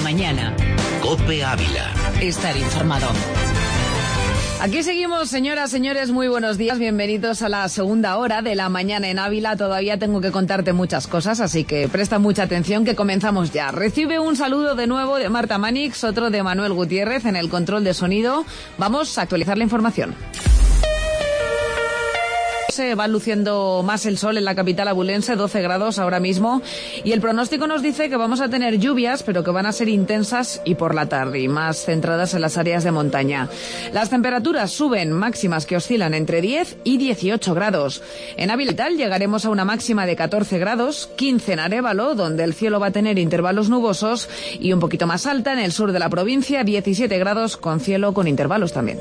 mañana. COPE Ávila. Estar informado. Aquí seguimos, señoras, señores, muy buenos días, bienvenidos a la segunda hora de la mañana en Ávila. Todavía tengo que contarte muchas cosas, así que presta mucha atención que comenzamos ya. Recibe un saludo de nuevo de Marta Manix, otro de Manuel Gutiérrez en el control de sonido. Vamos a actualizar la información. Se va luciendo más el sol en la capital abulense, 12 grados ahora mismo, y el pronóstico nos dice que vamos a tener lluvias, pero que van a ser intensas y por la tarde, y más centradas en las áreas de montaña. Las temperaturas suben, máximas que oscilan entre 10 y 18 grados. En Ávila llegaremos a una máxima de 14 grados, 15 en Arévalo, donde el cielo va a tener intervalos nubosos, y un poquito más alta en el sur de la provincia, 17 grados con cielo con intervalos también.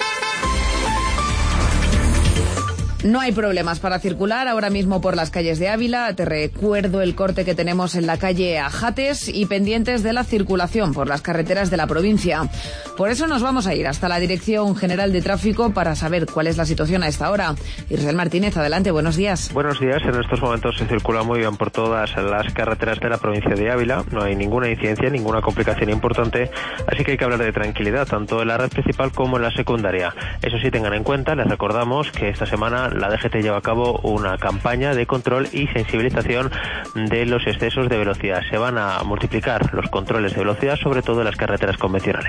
No hay problemas para circular ahora mismo por las calles de Ávila. Te recuerdo el corte que tenemos en la calle Ajates y pendientes de la circulación por las carreteras de la provincia. Por eso nos vamos a ir hasta la Dirección General de Tráfico para saber cuál es la situación a esta hora. Israel Martínez, adelante, buenos días. Buenos días, en estos momentos se circula muy bien por todas las carreteras de la provincia de Ávila. No hay ninguna incidencia, ninguna complicación importante, así que hay que hablar de tranquilidad, tanto en la red principal como en la secundaria. Eso sí, tengan en cuenta, les recordamos que esta semana la DGT lleva a cabo una campaña de control y sensibilización de los excesos de velocidad. Se van a multiplicar los controles de velocidad, sobre todo en las carreteras convencionales.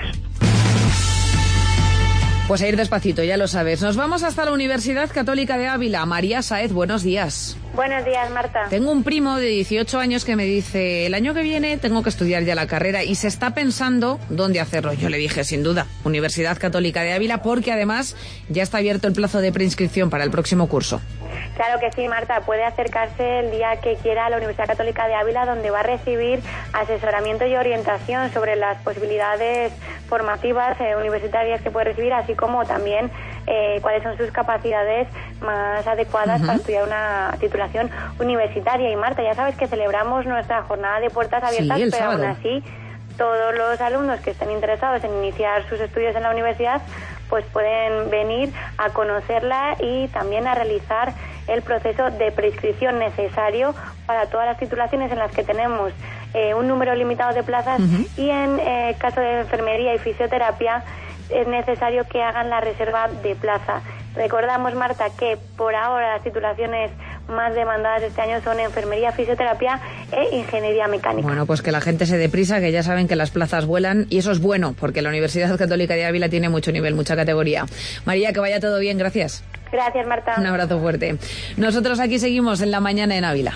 Pues a ir despacito, ya lo sabes. Nos vamos hasta la Universidad Católica de Ávila. María Sáez, buenos días. Buenos días, Marta. Tengo un primo de 18 años que me dice, el año que viene tengo que estudiar ya la carrera y se está pensando dónde hacerlo. Yo le dije, sin duda, Universidad Católica de Ávila, porque además ya está abierto el plazo de preinscripción para el próximo curso. Claro que sí, Marta. Puede acercarse el día que quiera a la Universidad Católica de Ávila, donde va a recibir asesoramiento y orientación sobre las posibilidades formativas universitarias que puede recibir, así como también cuáles son sus capacidades más adecuadas para estudiar una titulación universitaria. Y Marta, ya sabes que celebramos nuestra jornada de puertas abiertas, pero sábado. Aún así todos los alumnos que estén interesados en iniciar sus estudios en la universidad pues pueden venir a conocerla y también a realizar el proceso de preinscripción necesario para todas las titulaciones en las que tenemos un número limitado de plazas y en caso de enfermería y fisioterapia es necesario que hagan la reserva de plaza. Recordamos, Marta, que por ahora las titulaciones más demandadas este año son enfermería, fisioterapia e ingeniería mecánica. Bueno, pues que la gente se dé prisa, que ya saben que las plazas vuelan y eso es bueno, porque la Universidad Católica de Ávila tiene mucho nivel, mucha categoría. María, que vaya todo bien, gracias. Gracias, Marta. Un abrazo fuerte. Nosotros aquí seguimos en la mañana en Ávila.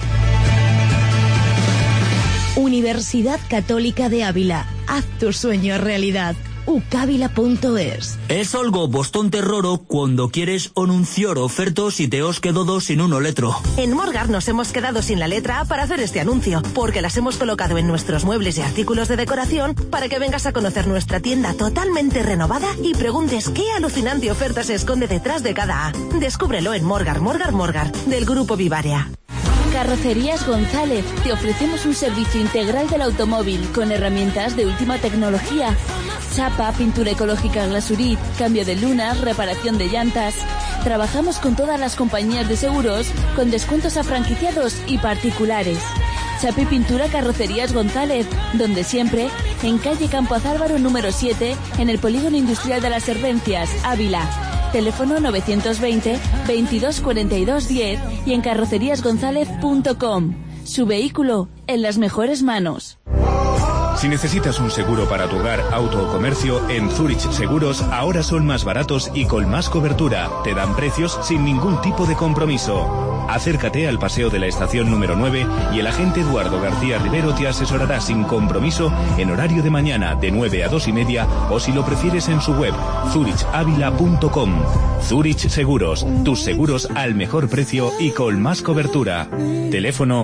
Universidad Católica de Ávila. Haz tu sueño realidad. ucavila.es. Es algo bastante raro cuando quieres anunciar ofertas y te os quedado sin una letra. En Morgar nos hemos quedado sin la letra A para hacer este anuncio, porque las hemos colocado en nuestros muebles y artículos de decoración para que vengas a conocer nuestra tienda totalmente renovada y preguntes qué alucinante oferta se esconde detrás de cada A. Descúbrelo en Morgar, del Grupo Vivarea. Carrocerías González. Te ofrecemos un servicio integral del automóvil con herramientas de última tecnología. Chapa, pintura ecológica Glasurit, cambio de lunas, reparación de llantas. Trabajamos con todas las compañías de seguros con descuentos a franquiciados y particulares. Chapa y pintura Carrocerías González, donde siempre, en calle Campo Azálvaro número 7, en el Polígono Industrial de las Servencias, Ávila. Teléfono 920 22 42 10 y en carroceríasgonzalez.com. Su vehículo en las mejores manos. Si necesitas un seguro para tu hogar, auto o comercio, en Zurich Seguros ahora son más baratos y con más cobertura. Te dan precios sin ningún tipo de compromiso. Acércate al Paseo de la Estación número 9 y el agente Eduardo García Rivero te asesorará sin compromiso en horario de mañana de 9 a 2 y media o si lo prefieres en su web zurichavila.com. Zurich Seguros, tus seguros al mejor precio y con más cobertura. Teléfono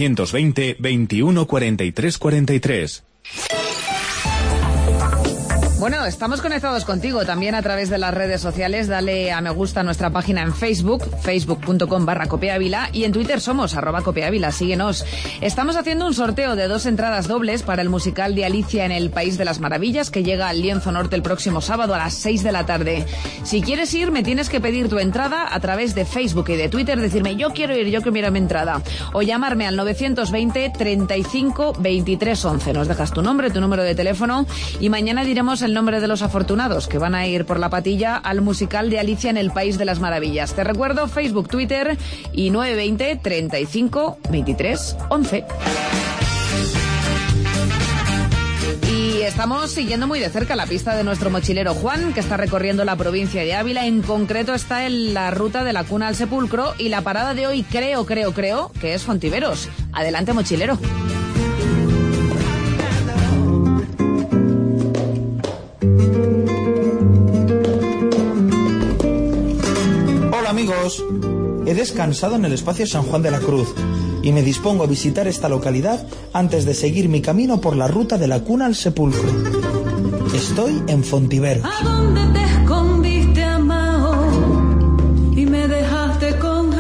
920 21 43 43. Bueno, estamos conectados contigo también a través de las redes sociales. Dale a me gusta a nuestra página en Facebook, facebook.com/copeavila, y en Twitter somos @copeavila, síguenos. Estamos haciendo un sorteo de 2 entradas dobles para el musical de Alicia en el País de las Maravillas, que llega al Lienzo Norte el próximo sábado a las 6 de la tarde. Si quieres ir, me tienes que pedir tu entrada a través de Facebook y de Twitter, decirme yo quiero ir, yo quiero mi entrada, o llamarme al 920 35 23 11. Nos dejas tu nombre, tu número de teléfono, y mañana diremos el nombre de los afortunados que van a ir por la patilla al musical de Alicia en el País de las Maravillas. Te recuerdo, Facebook, Twitter y 920 35 23 11. Y estamos siguiendo muy de cerca la pista de nuestro mochilero Juan, que está recorriendo la provincia de Ávila. En concreto está en la ruta de la Cuna al Sepulcro, y la parada de hoy creo que es Fontiveros. Adelante, mochilero. Amigos, he descansado en el espacio San Juan de la Cruz y me dispongo a visitar esta localidad antes de seguir mi camino por la ruta de la Cuna al Sepulcro. Estoy en Fontiveros. ¿A dónde te escondiste, amado, y me dejaste con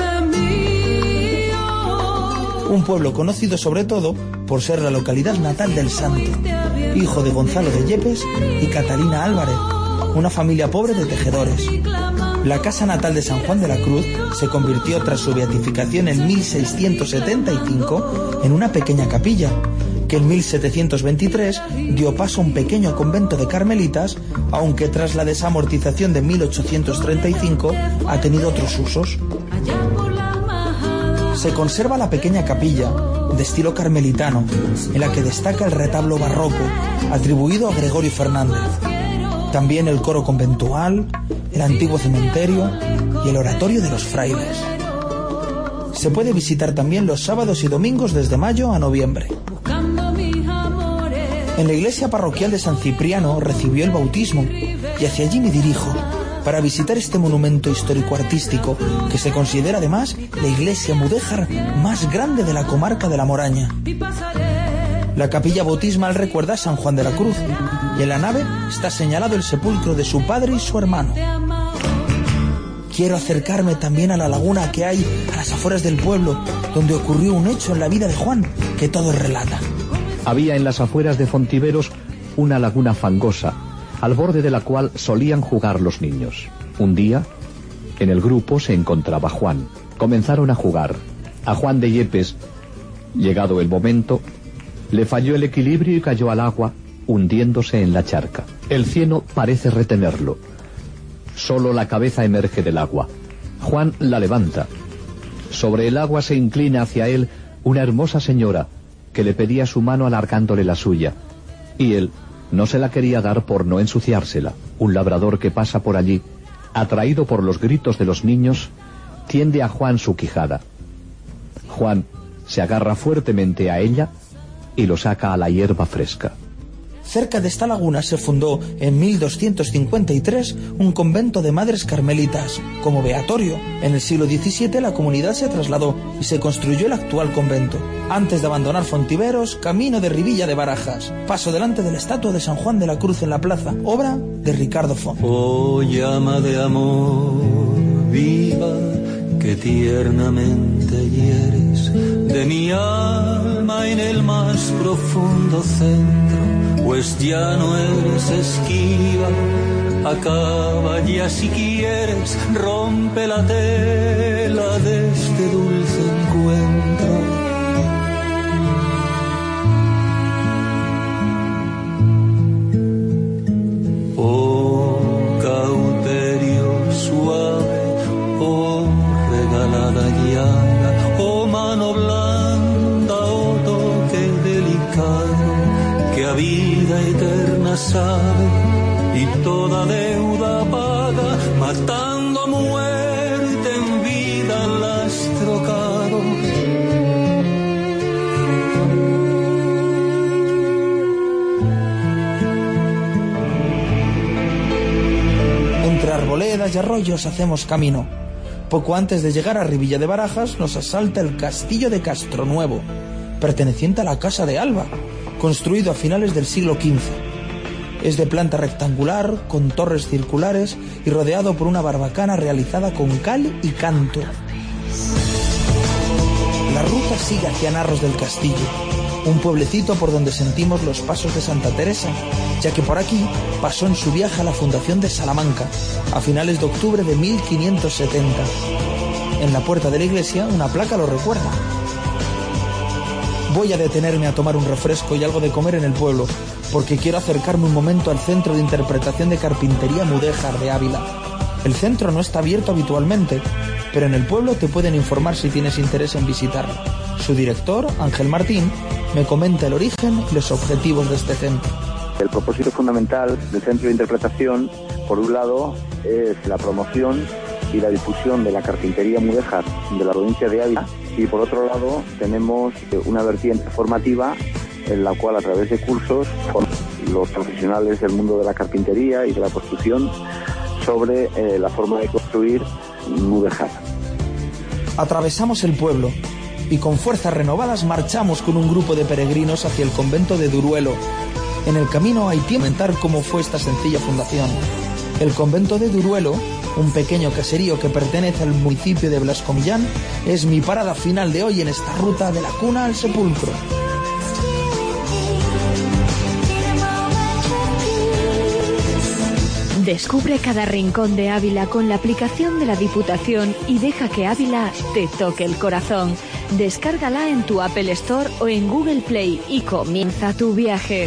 gemido? Un pueblo conocido sobre todo por ser la localidad natal del santo, hijo de Gonzalo de Yepes y Catalina Álvarez, una familia pobre de tejedores. La casa natal de San Juan de la Cruz se convirtió tras su beatificación en 1675 en una pequeña capilla, que en 1723 dio paso a un pequeño convento de carmelitas, aunque tras la desamortización de 1835 ha tenido otros usos. Se conserva la pequeña capilla, de estilo carmelitano, en la que destaca el retablo barroco, atribuido a Gregorio Fernández. También el coro conventual, el antiguo cementerio y el oratorio de los frailes. Se puede visitar también los sábados y domingos desde mayo a noviembre. En la iglesia parroquial de San Cipriano recibió el bautismo y hacia allí me dirijo para visitar este monumento histórico-artístico que se considera además la iglesia mudéjar más grande de la comarca de La Moraña. La capilla bautismal recuerda a San Juan de la Cruz y en la nave está señalado el sepulcro de su padre y su hermano. Quiero acercarme también a la laguna que hay a las afueras del pueblo, donde ocurrió un hecho en la vida de Juan que todo relata. Había en las afueras de Fontiveros una laguna fangosa, al borde de la cual solían jugar los niños. Un día, en el grupo se encontraba Juan. Comenzaron a jugar. A Juan de Yepes, llegado el momento, le falló el equilibrio y cayó al agua, hundiéndose en la charca. El cieno parece retenerlo. Solo la cabeza emerge del agua. Juan la levanta. Sobre el agua se inclina hacia él una hermosa señora que le pedía su mano alargándole la suya, y él no se la quería dar por no ensuciársela. Un labrador que pasa por allí, atraído por los gritos de los niños, tiende a Juan su quijada. Juan se agarra fuertemente a ella y lo saca a la hierba fresca. Cerca de esta laguna se fundó en 1253 un convento de madres carmelitas, como beatorio. En el siglo XVII la comunidad se trasladó y se construyó el actual convento. Antes de abandonar Fontiveros, camino de Rivilla de Barajas. Paso delante de la estatua de San Juan de la Cruz en la plaza, obra de Ricardo Font. Oh, llama de amor viva que tiernamente hieres de mi alma en el más profundo centro, pues ya no eres esquiva, acaba ya si quieres, rompe la tela de este dulce encuentro. Oh, cauterio suave, oh, regalada llaga, oh, mano blanda, oh, toque delicado, que a vida eterna sabe y toda deuda paga, matando a muerte en vida las trocado. Entre arboledas y arroyos hacemos camino. Poco antes de llegar a Rivilla de Barajas nos asalta el castillo de Castronuevo, perteneciente a la Casa de Alba, construido a finales del siglo XV. Es de planta rectangular, con torres circulares y rodeado por una barbacana realizada con cal y canto. La ruta sigue hacia Narros del Castillo, un pueblecito por donde sentimos los pasos de Santa Teresa, ya que por aquí pasó en su viaje a la fundación de Salamanca, a finales de octubre de 1570. En la puerta de la iglesia una placa lo recuerda. Voy a detenerme a tomar un refresco y algo de comer en el pueblo, porque quiero acercarme un momento al Centro de Interpretación de Carpintería Mudéjar de Ávila. El centro no está abierto habitualmente, pero en el pueblo te pueden informar si tienes interés en visitarlo. Su director, Ángel Martín, me comenta el origen y los objetivos de este centro. El propósito fundamental del Centro de Interpretación, por un lado, es la promoción y la difusión de la carpintería mudéjar de la provincia de Ávila, y por otro lado tenemos una vertiente formativa en la cual, a través de cursos con los profesionales del mundo de la carpintería y de la construcción, sobre la forma de construir mudéjar. Atravesamos el pueblo y con fuerzas renovadas marchamos con un grupo de peregrinos hacia el convento de Duruelo. En el camino hay que comentar cómo fue esta sencilla fundación. El convento de Duruelo, un pequeño caserío que pertenece al municipio de Blasco Millán, es mi parada final de hoy en esta ruta de la cuna al sepulcro. Descubre cada rincón de Ávila con la aplicación de la Diputación y deja que Ávila te toque el corazón. Descárgala en tu Apple Store o en Google Play y comienza tu viaje.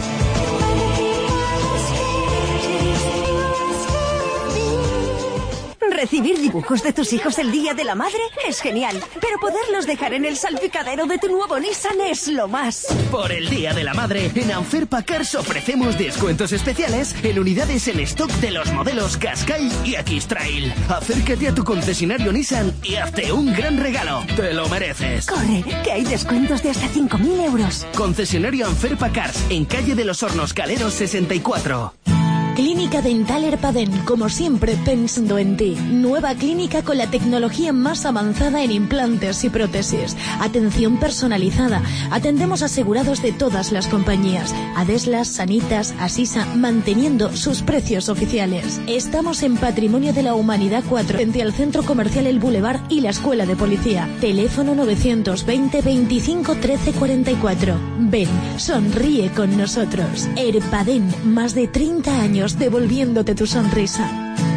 Recibir dibujos de tus hijos el Día de la Madre es genial, pero poderlos dejar en el salpicadero de tu nuevo Nissan es lo más. Por el Día de la Madre, en Anferpa Cars ofrecemos descuentos especiales en unidades en stock de los modelos Qashqai y X-Trail. Acércate a tu concesionario Nissan y hazte un gran regalo. Te lo mereces. Corre, que hay descuentos de hasta 5.000 euros. Concesionario Anferpa Cars, en calle de los Hornos Caleros 64. Clínica Dental Herpaden, como siempre pensando en ti. Nueva clínica con la tecnología más avanzada en implantes y prótesis. Atención personalizada. Atendemos asegurados de todas las compañías. Adeslas, Sanitas, Asisa, manteniendo sus precios oficiales. Estamos en Patrimonio de la Humanidad 4, frente al Centro Comercial El Boulevard y la Escuela de Policía. Teléfono 920 25 13 44. Ven, sonríe con nosotros. Herpaden, más de 30 años devolviéndote tu sonrisa.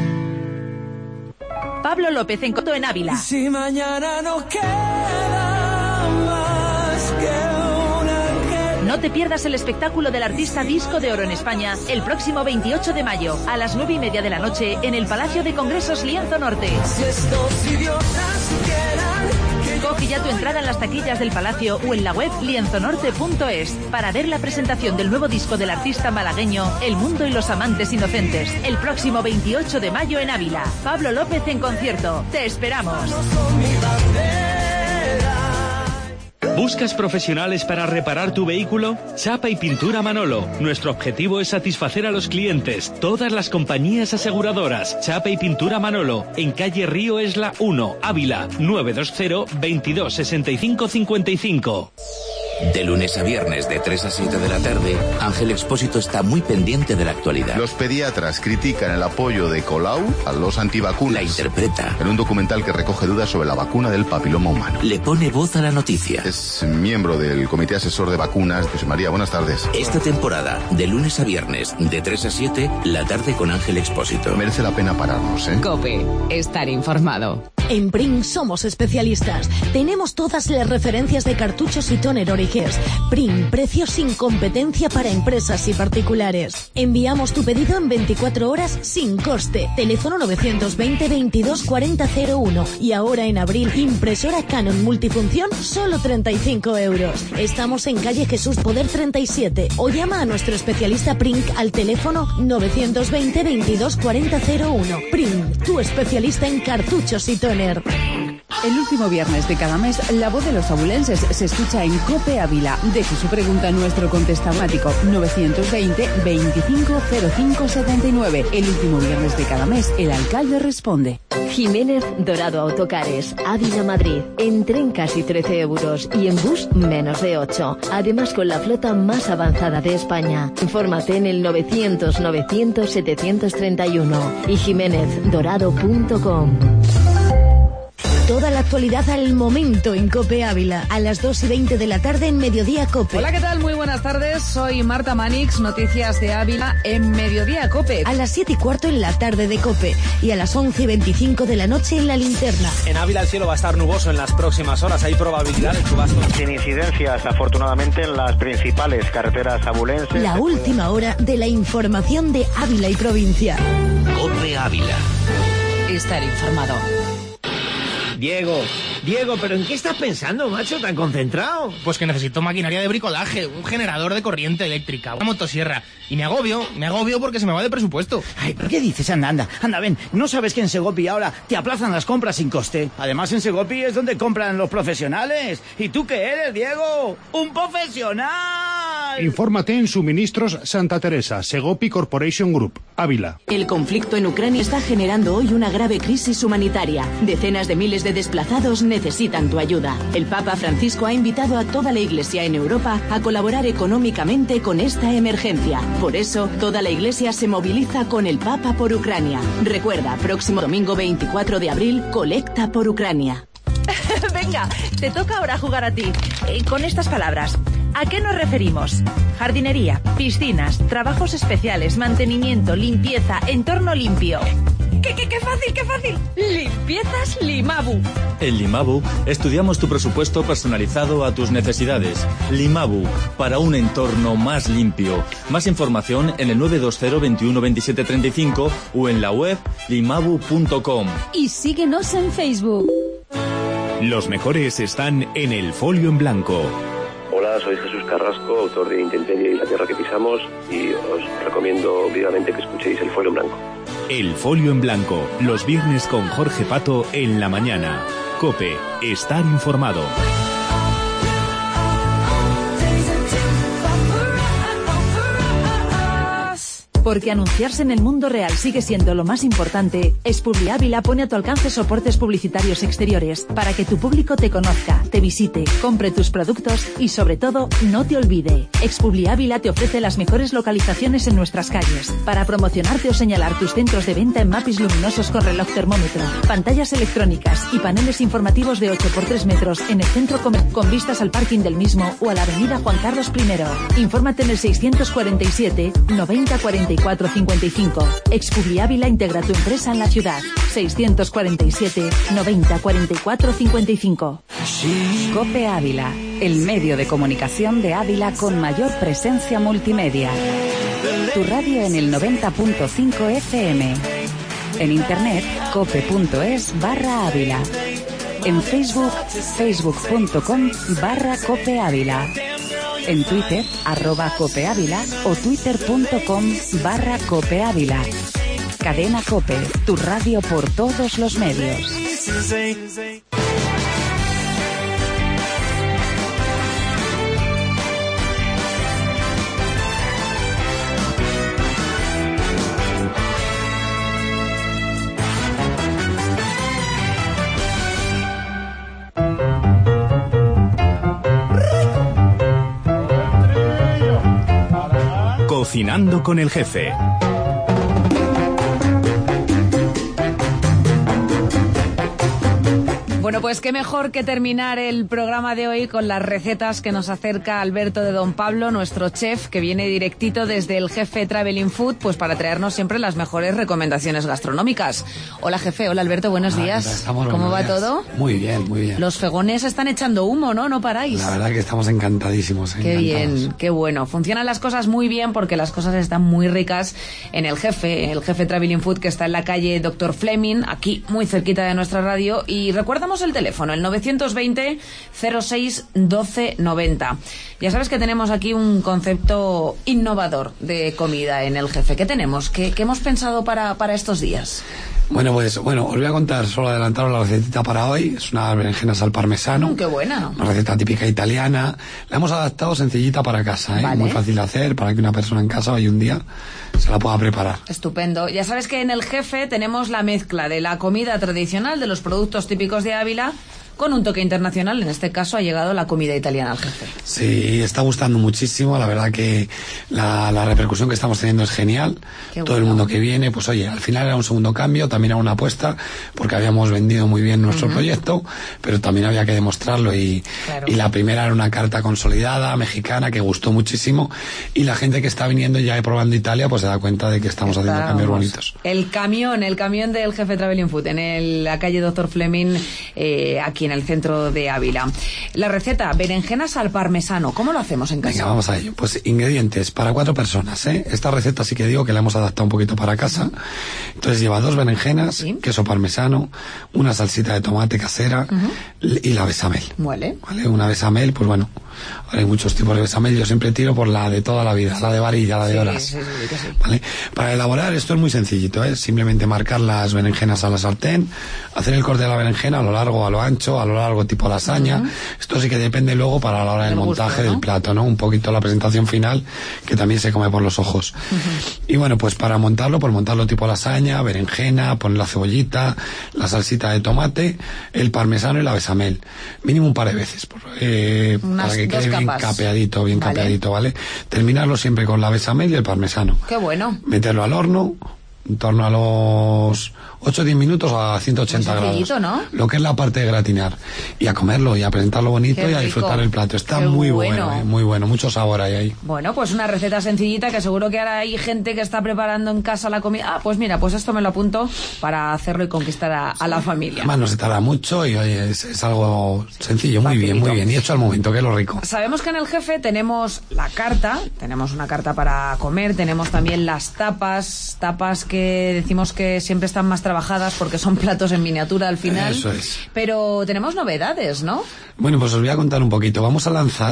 Pablo López en Coto en Ávila. Si mañana no queda más que una... No te pierdas el espectáculo del artista Disco de Oro en España el próximo 28 de mayo a las 9:30 de la noche en el Palacio de Congresos Lienzo Norte. Si estos idiotas quieran... Coge ya tu entrada en las taquillas del Palacio o en la web lienzonorte.es para ver la presentación del nuevo disco del artista malagueño El Mundo y los Amantes Inocentes el próximo 28 de mayo en Ávila. Pablo López en concierto. ¡Te esperamos! ¿Buscas profesionales para reparar tu vehículo? Chapa y Pintura Manolo. Nuestro objetivo es satisfacer a los clientes. Todas las compañías aseguradoras. Chapa y Pintura Manolo. En calle Río Esla 1, Ávila. 920 22 65 55. De lunes a viernes de 3 a 7 de la tarde, Ángel Expósito está muy pendiente de la actualidad. Los pediatras critican el apoyo de Colau a los antivacunas. La interpreta. En un documental que recoge dudas sobre la vacuna del papiloma humano. Le pone voz a la noticia. Es miembro del Comité Asesor de Vacunas. José María, buenas tardes. Esta temporada, de lunes a viernes, de 3 a 7, la tarde con Ángel Expósito. Merece la pena pararnos, ¿eh? COPE. Estar informado. En Pring somos especialistas. Tenemos todas las referencias de cartuchos y tóner Origers. Pring, precios sin competencia para empresas y particulares. Enviamos tu pedido en 24 horas sin coste. Teléfono 920 22 40 01. Y ahora en abril, impresora Canon multifunción, solo 35 euros. Estamos en calle Jesús Poder 37. O llama a nuestro especialista Pring al teléfono 920 22 40 01. Pring, tu especialista en cartuchos y tóner. El último viernes de cada mes, la voz de los abulenses se escucha en COPE Ávila. Deje su pregunta a nuestro contestamático 920 25 05 79. El último viernes de cada mes, el alcalde responde. Jiménez Dorado Autocares, Ávila, Madrid. En tren casi 13 euros y en bus menos de 8. Además con la flota más avanzada de España. Infórmate en el 900 900 731 y jiménezdorado.com. Toda la actualidad al momento en COPE Ávila, a las 2:20 de la tarde en Mediodía COPE. Hola, ¿qué tal? Muy buenas tardes, soy Marta Manix, noticias de Ávila en Mediodía COPE. A las 7:15 en la tarde de COPE y a las 11:25 de la noche en La Linterna. En Ávila el cielo va a estar nuboso en las próximas horas, hay probabilidad de chubascos. Sin incidencias, afortunadamente, en las principales carreteras abulenses. La última hora de la información de Ávila y provincia. COPE Ávila. Estar informado. Diego, ¿pero en qué estás pensando, macho, tan concentrado? Pues que necesito maquinaria de bricolaje, un generador de corriente eléctrica, una motosierra. Y me agobio porque se me va de presupuesto. Ay, ¿pero qué dices? Anda, ven. ¿No sabes que en Segopi ahora te aplazan las compras sin coste? Además, en Segopi es donde compran los profesionales. ¿Y tú qué eres, Diego? ¡Un profesional! Infórmate en Suministros Santa Teresa, Segopi Corporation Group, Ávila. El conflicto en Ucrania está generando hoy una grave crisis humanitaria. Decenas de miles de desplazados necesitan tu ayuda. El Papa Francisco ha invitado a toda la Iglesia en Europa a colaborar económicamente con esta emergencia. Por eso, toda la Iglesia se moviliza con el Papa por Ucrania. Recuerda, próximo domingo 24 de abril, colecta por Ucrania. Venga, te toca ahora jugar a ti. Con estas palabras. ¿A qué nos referimos? Jardinería, piscinas, trabajos especiales, mantenimiento, limpieza, entorno limpio. ¡Qué fácil! Limpiezas Limabu. En Limabu estudiamos tu presupuesto personalizado a tus necesidades. Limabu, para un entorno más limpio. Más información en el 920 21 27 35 o en la web limabu.com. Y síguenos en Facebook. Los mejores están en El Folio en Blanco. Hola, soy Jesús Carrasco, autor de Intemperie y La Tierra que Pisamos, y os recomiendo vivamente que escuchéis El Folio en Blanco. El Folio en Blanco, los viernes con Jorge Pato en la mañana. COPE, estar informado. Porque anunciarse en el mundo real sigue siendo lo más importante, Expubli Ávila pone a tu alcance soportes publicitarios exteriores para que tu público te conozca, te visite, compre tus productos y, sobre todo, no te olvide. Expubli Ávila te ofrece las mejores localizaciones en nuestras calles para promocionarte o señalar tus centros de venta en mapis luminosos con reloj termómetro, pantallas electrónicas y paneles informativos de 8x3 metros en el centro con vistas al parking del mismo o a la avenida Juan Carlos I. Infórmate en el 647 90 44 55. Expubli Ávila integra tu empresa en la ciudad. 647 90 44 55. COPE Ávila, el medio de comunicación de Ávila con mayor presencia multimedia. Tu radio en el 90.5 FM. En internet, cope.es/Ávila. En Facebook, facebook.com/COPE Ávila. En Twitter, @COPE Ávila o twitter.com/COPE Ávila. Cadena COPE, tu radio por todos los medios. Cocinando con el Jefe. Bueno, pues qué mejor que terminar el programa de hoy con las recetas que nos acerca Alberto de Don Pablo, nuestro chef, que viene directito desde el Jefe Traveling Food, pues para traernos siempre las mejores recomendaciones gastronómicas. Hola, jefe. Hola, Alberto. Buenos días. ¿Cómo va todo? Muy bien, muy bien. Los fegones están echando humo, ¿no? No paráis. La verdad que estamos encantadísimos. Qué bien, qué bueno. Funcionan las cosas muy bien porque las cosas están muy ricas en el Jefe Traveling Food, que está en la calle Dr. Fleming, aquí muy cerquita de nuestra radio. Y recuérdame Recordamos el teléfono, el 920 06 12 90. Ya sabes que tenemos aquí un concepto innovador de comida en El Jefe. ¿Qué tenemos? ¿Qué hemos pensado para estos días? Bueno, os voy a contar, solo adelantaros la recetita para hoy. Es unas berenjenas al parmesano. ¡Qué buena! Una receta típica italiana. La hemos adaptado sencillita para casa, ¿eh? Vale. Muy fácil de hacer, para que una persona en casa hoy un día se la pueda preparar. Estupendo. Ya sabes que en El Jefe tenemos la mezcla de la comida tradicional, de los productos típicos de Ávila, con un toque internacional. En este caso ha llegado la comida italiana al Jefe. Sí, está gustando muchísimo. La verdad que la repercusión que estamos teniendo es genial. Qué Todo bueno. El mundo que viene, pues oye, al final era un segundo cambio, también era una apuesta, porque habíamos vendido muy bien nuestro proyecto, pero también había que demostrarlo y la primera era una carta consolidada, mexicana, que gustó muchísimo, y la gente que está viniendo ya probando Italia, pues se da cuenta de que estamos haciendo cambios bonitos. El camión del Jefe Traveling Food en la calle Dr. Fleming, aquí en el centro de Ávila. La receta, berenjenas al parmesano. ¿Cómo lo hacemos en casa? Venga, vamos a ello. Pues ingredientes para 4 personas, ¿eh? Esta receta sí que digo que la hemos adaptado un poquito para casa. Entonces lleva 2 berenjenas, queso parmesano, una salsita de tomate casera y la bechamel. ¿Vale? Una bechamel, pues bueno, ahora hay muchos tipos de bechamel. Yo siempre tiro por la de toda la vida, la de varilla, la de horas. Sí. ¿Vale? Para elaborar esto es muy sencillito, ¿eh? Simplemente marcar las berenjenas a la sartén, hacer el corte de la berenjena a lo largo, a lo ancho, a lo largo tipo lasaña. Esto sí que depende luego para la hora del montaje del plato, ¿no? Un poquito la presentación final, que también se come por los ojos. Y bueno, pues para montarlo, tipo lasaña, berenjena, poner la cebollita, la salsita de tomate, el parmesano y la bechamel. Mínimo un par de veces, para que quede bien capeadito, ¿vale? Terminarlo siempre con la bechamel y el parmesano. ¡Qué bueno! Meterlo al horno, en torno a los 8 o 10 minutos a 180 grados. ¿No? Lo que es la parte de gratinar. Y a comerlo y a presentarlo bonito y a disfrutar el plato. Está muy bueno, muy bueno. Mucho sabor hay ahí. Bueno, pues una receta sencillita que seguro que ahora hay gente que está preparando en casa la comida. Ah, pues mira, pues esto me lo apunto para hacerlo y conquistar a la familia. Además no se tarda mucho y oye, es algo sencillo, muy bien. Y hecho al momento, que es lo rico. Sabemos que en El Jefe tenemos la carta, tenemos una carta para comer, tenemos también las tapas que decimos que siempre están más trabajadas porque son platos en miniatura al final. Eso es. Pero tenemos novedades, ¿no? Bueno, pues os voy a contar un poquito. Vamos a lanzar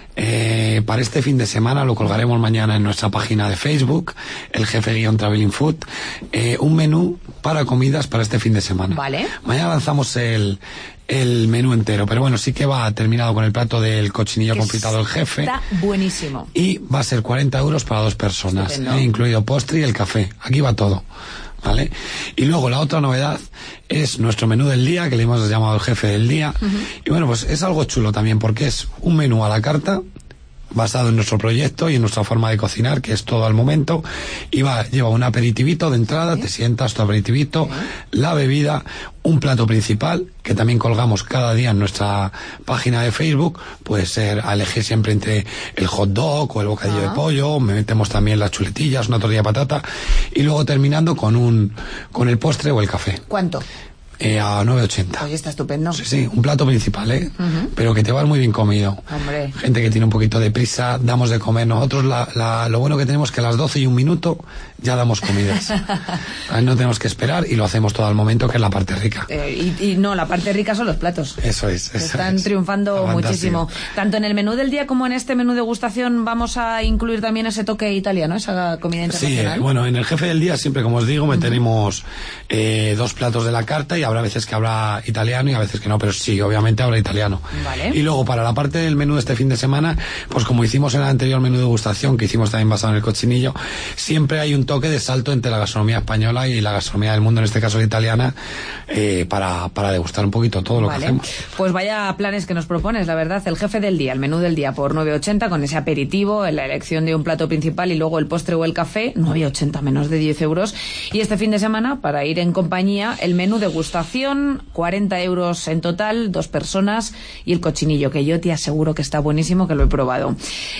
para este fin de semana, lo colgaremos mañana en nuestra página de Facebook, El Jefe-Traveling Food, un menú para comidas para este fin de semana. Vale. Mañana lanzamos el menú entero, pero bueno, sí que va terminado con el plato del cochinillo confitado del Jefe. Está buenísimo. Y va a ser 40 euros para 2 personas, incluido postre y el café. Aquí va todo, ¿vale? Y luego la otra novedad es nuestro menú del día, que le hemos llamado el Jefe del Día. Y bueno, pues es algo chulo también, porque es un menú a la carta, basado en nuestro proyecto y en nuestra forma de cocinar, que es todo al momento, y lleva un aperitivito de entrada, te sientas tu aperitivito, la bebida, un plato principal, que también colgamos cada día en nuestra página de Facebook. Puede ser a elegir siempre entre el hot dog o el bocadillo de pollo, metemos también las chuletillas, una tortilla de patata, y luego terminando con el postre o el café. ¿Cuánto? A 9,80. Oye, está estupendo. Sí, un plato principal, pero que te va muy bien comido. Hombre. Gente que tiene un poquito de prisa, damos de comer. Nosotros lo bueno que tenemos es que a las 12 y 1 minuto ya damos comidas. No tenemos que esperar y lo hacemos todo al momento, que es la parte rica. Y no, la parte rica son los platos. Eso es. Están triunfando muchísimo. Tanto en el menú del día como en este menú degustación vamos a incluir también ese toque italiano, esa comida internacional. Sí, bueno, en el Jefe del Día siempre, como os digo, meteremos 2 platos de la carta, y habrá veces que habrá italiano y a veces que no, pero sí, obviamente habrá italiano. Vale. Y luego para la parte del menú de este fin de semana, pues como hicimos en el anterior menú de degustación, que hicimos también basado en el cochinillo, siempre hay un toque de salto entre la gastronomía española y la gastronomía del mundo, en este caso la italiana, para degustar un poquito todo lo que hacemos. Pues vaya planes que nos propones, la verdad. El Jefe del Día, el menú del día por 9,80, con ese aperitivo, la elección de un plato principal y luego el postre o el café, 9,80, menos de 10 euros. Y este fin de semana, para ir en compañía, el menú degustación, 40 euros en total, 2 personas, y el cochinillo, que yo te aseguro que está buenísimo, que lo he probado.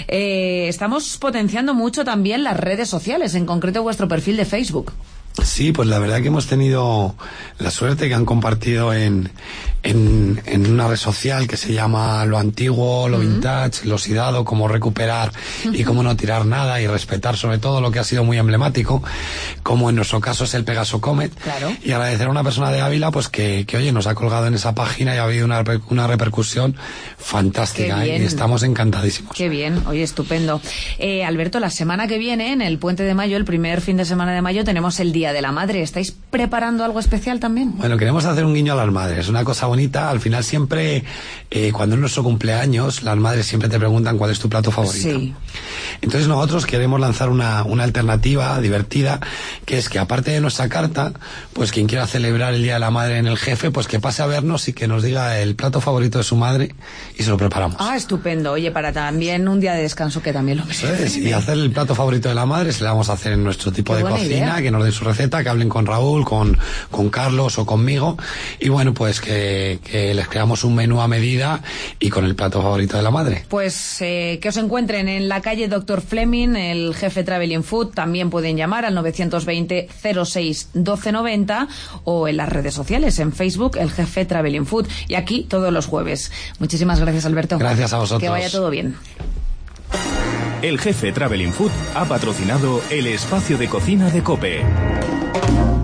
Estamos potenciando mucho también las redes sociales, en concreto vuestro perfil de Facebook. Sí, pues la verdad que hemos tenido la suerte que han compartido en en una red social que se llama Lo Antiguo, Lo Vintage, Lo Oxidado, cómo recuperar y cómo no tirar nada y respetar sobre todo lo que ha sido muy emblemático, como en nuestro caso es el Pegaso Comet. Claro. Y agradecer a una persona de Ávila pues que oye, nos ha colgado en esa página y ha habido una repercusión fantástica y estamos encantadísimos. Qué bien, oye, estupendo. Alberto, la semana que viene, en el Puente de Mayo, el primer fin de semana de mayo, tenemos el Día de la Madre. ¿Estáis preparando algo especial también? Bueno, queremos hacer un guiño a las madres, una cosa bonita. Al final siempre, cuando es nuestro cumpleaños, las madres siempre te preguntan cuál es tu plato favorito. Sí. Entonces nosotros queremos lanzar una alternativa divertida, que es que aparte de nuestra carta, pues quien quiera celebrar el Día de la Madre en el Jefe, pues que pase a vernos y que nos diga el plato favorito de su madre y se lo preparamos. Ah, estupendo. Oye, para también un día de descanso que también lo merece. Y hacer el plato favorito de la madre se le vamos a hacer en nuestro tipo de cocina, idea. Que nos den su receta, que hablen con Raúl, con Carlos o conmigo, y bueno, pues que les creamos un menú a medida y con el plato favorito de la madre. Pues que os encuentren en la calle Dr. Fleming, el Jefe Traveling Food. También pueden llamar al 920 06 1290 o en las redes sociales, en Facebook, el Jefe Traveling Food, y aquí todos los jueves. Muchísimas gracias, Alberto. Gracias a vosotros. Que vaya todo bien. El Jefe Traveling Food ha patrocinado el espacio de cocina de COPE.